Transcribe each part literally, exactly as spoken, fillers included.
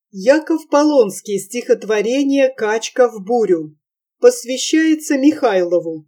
Яков Полонский. Стихотворение «Качка в бурю». Посвящается Михайлову.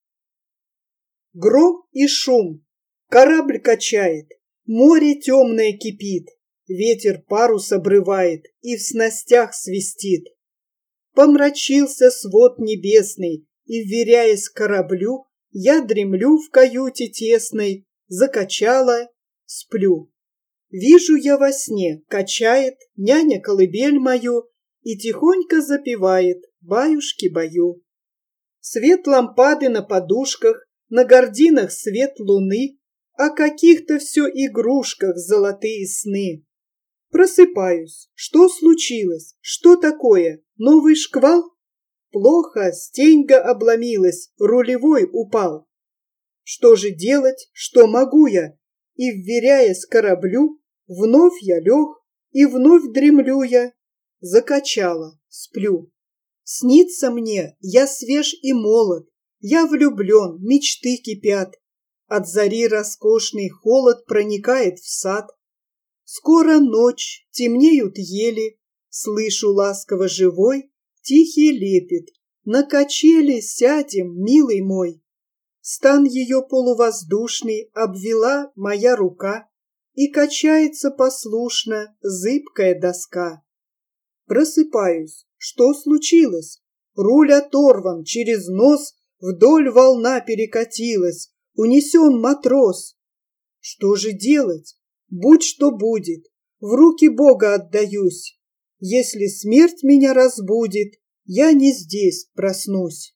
Гром и шум. Корабль качает. Море темное кипит. Ветер парус обрывает и в снастях свистит. Помрачился свод небесный, и, вверяясь кораблю, я дремлю в каюте тесной, закачала, сплю. Вижу я во сне, качает няня колыбель мою и тихонько запевает баюшки-баю. Свет лампады на подушках, на гардинах свет луны, о каких-то все игрушках золотые сны. Просыпаюсь. Что случилось? Что такое? Новый шквал? Плохо, стеньга обломилась, рулевой упал. Что же делать? Что могу я? И, вверяясь кораблю, вновь я лег, и вновь дремлю я. Закачала, сплю. Снится мне, я свеж и молод, я влюблен, мечты кипят. От зари роскошный холод проникает в сад. Скоро ночь, темнеют ели, слышу ласково живой тихий лепет. На качели сядем, милый мой. Стан ее полувоздушный обвела моя рука, и качается послушно зыбкая доска. Просыпаюсь. Что случилось? Руль оторван, через нос вдоль волна перекатилась, унесен матрос. Что же делать? Будь что будет, в руки Бога отдаюсь. Если смерть меня разбудит, я не здесь проснусь.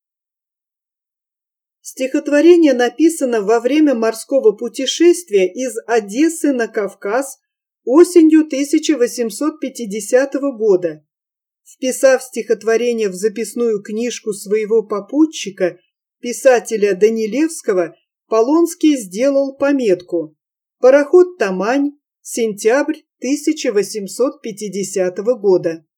Стихотворение написано во время морского путешествия из Одессы на Кавказ осенью тысяча восемьсот пятидесятого года. Вписав стихотворение в записную книжку своего попутчика, писателя Данилевского, Полонский сделал пометку «Пароход Тамань, сентябрь тысяча восемьсот пятидесятого года».